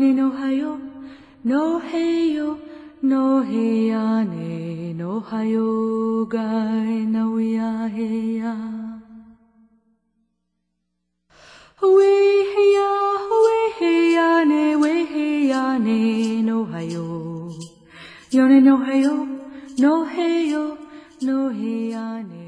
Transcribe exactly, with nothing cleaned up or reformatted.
ne no hayo, no heyo, no heya ne no hayo gai no ya heya. We heya, we heya ne, we heya ne no hayo. Yo ne no hayo, no heyo, no heya ne.